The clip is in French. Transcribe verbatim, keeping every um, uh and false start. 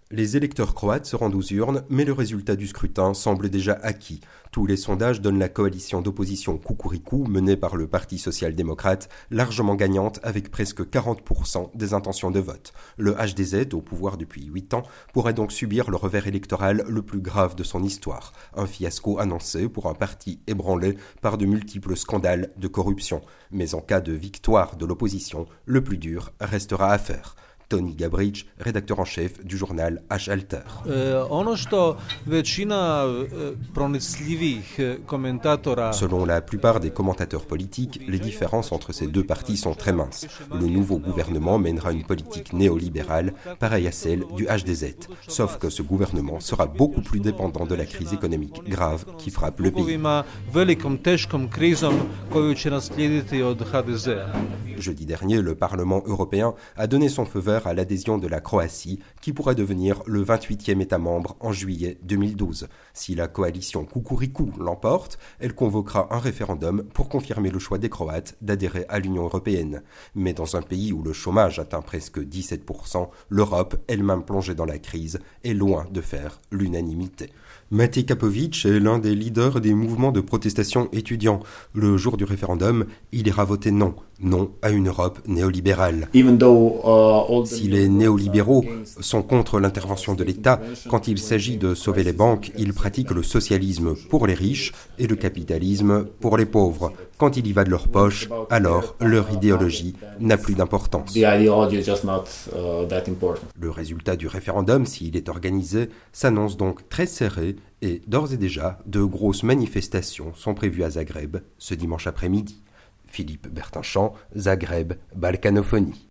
Les électeurs croates se rendent aux urnes, mais le résultat du scrutin semble déjà acquis. Tous les sondages donnent la coalition d'opposition Kukuriku, menée par le Parti social-démocrate, largement gagnante avec presque quarante pour cent des intentions de vote. Le H D Z, au pouvoir depuis huit ans, pourrait donc subir le revers électoral le plus grave de son histoire. Un fiasco annoncé pour un parti ébranlé par de multiples scandales de corruption. Mais en cas de victoire de l'opposition, le plus dur restera à faire. Tony Gabric, rédacteur en chef du journal H Alter. Selon la plupart des commentateurs politiques, les différences entre ces deux partis sont très minces. Le nouveau gouvernement mènera une politique néolibérale, pareille à celle du H D Z. Sauf que ce gouvernement sera beaucoup plus dépendant de la crise économique grave qui frappe le pays. Jeudi dernier, le Parlement européen a donné son feu vert à l'adhésion de la Croatie, qui pourrait devenir le vingt-huitième État membre en juillet deux mille douze. Si la coalition Kukuriku l'emporte, elle convoquera un référendum pour confirmer le choix des Croates d'adhérer à l'Union européenne. Mais dans un pays où le chômage atteint presque dix-sept pour cent, l'Europe, elle-même plongée dans la crise, est loin de faire l'unanimité. Matej Kapović est l'un des leaders des mouvements de protestation étudiants. Le jour du référendum, il ira voter non. Non à une Europe néolibérale. Si les néolibéraux sont contre l'intervention de l'État, quand il s'agit de sauver les banques, ils pratiquent le socialisme pour les riches et le capitalisme pour les pauvres. Quand il y va de leur poche, alors leur idéologie n'a plus d'importance. Le résultat du référendum, s'il est organisé, s'annonce donc très serré et d'ores et déjà, de grosses manifestations sont prévues à Zagreb ce dimanche après-midi. Philippe Bertinchamp, Zagreb, Balkanophonie.